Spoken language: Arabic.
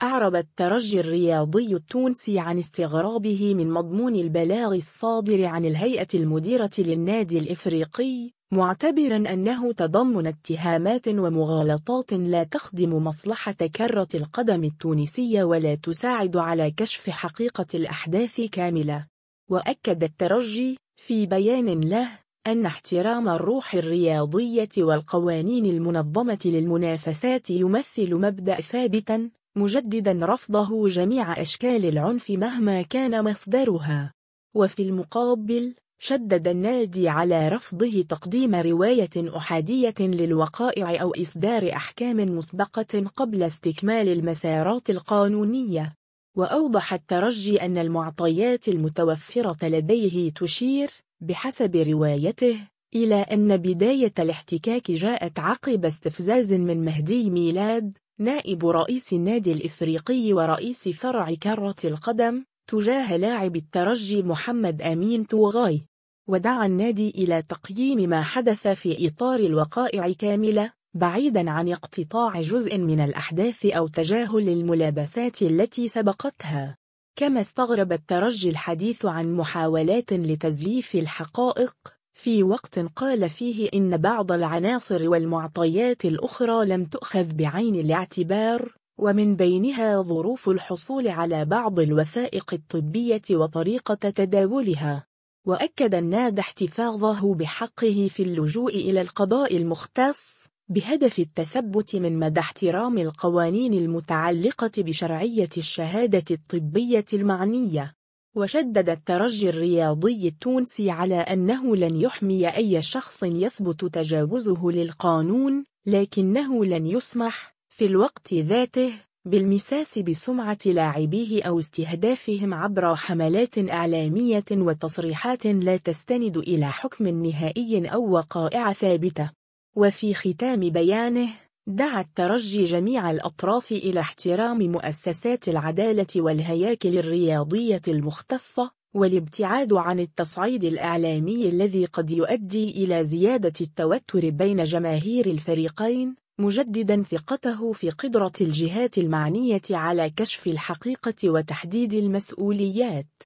أعرب الترجي الرياضي التونسي عن استغرابه من مضمون البلاغ الصادر عن الهيئة المديرة للنادي الإفريقي، معتبراً أنه تضمن اتهامات ومغالطات لا تخدم مصلحة كرة القدم التونسية ولا تساعد على كشف حقيقة الأحداث كاملة. وأكد الترجي في بيان له أن احترام الروح الرياضية والقوانين المنظمة للمنافسات يمثل مبدأ ثابتاً، مجدداً رفضه جميع أشكال العنف مهما كان مصدرها. وفي المقابل، شدد النادي على رفضه تقديم رواية أحادية للوقائع أو إصدار أحكام مسبقة قبل استكمال المسارات القانونية. وأوضح الترجي أن المعطيات المتوفرة لديه تشير، بحسب روايته، إلى أن بداية الاحتكاك جاءت عقب استفزاز من مهدي ميلاد، نائب رئيس النادي الإفريقي ورئيس فرع كرة القدم، تجاه لاعب الترجي محمد أمين توغاي. ودعا النادي إلى تقييم ما حدث في إطار الوقائع كاملة، بعيداً عن اقتطاع جزء من الأحداث أو تجاهل الملابسات التي سبقتها. كما استغرب الترجي الحديث عن محاولات لتزييف الحقائق، في وقت قال فيه إن بعض العناصر والمعطيات الأخرى لم تؤخذ بعين الاعتبار، ومن بينها ظروف الحصول على بعض الوثائق الطبية وطريقة تداولها. وأكد النادي احتفاظه بحقه في اللجوء إلى القضاء المختص، بهدف التثبت من مدى احترام القوانين المتعلقة بشرعية الشهادة الطبية المعنية. وشدد الترجي الرياضي التونسي على أنه لن يحمي أي شخص يثبت تجاوزه للقانون، لكنه لن يسمح، في الوقت ذاته، بالمساس بسمعة لاعبيه أو استهدافهم عبر حملات إعلامية وتصريحات لا تستند إلى حكم نهائي أو وقائع ثابتة. وفي ختام بيانه، دعا الترجي جميع الأطراف إلى احترام مؤسسات العدالة والهياكل الرياضية المختصة، والابتعاد عن التصعيد الإعلامي الذي قد يؤدي إلى زيادة التوتر بين جماهير الفريقين، مجدداً ثقته في قدرة الجهات المعنية على كشف الحقيقة وتحديد المسؤوليات.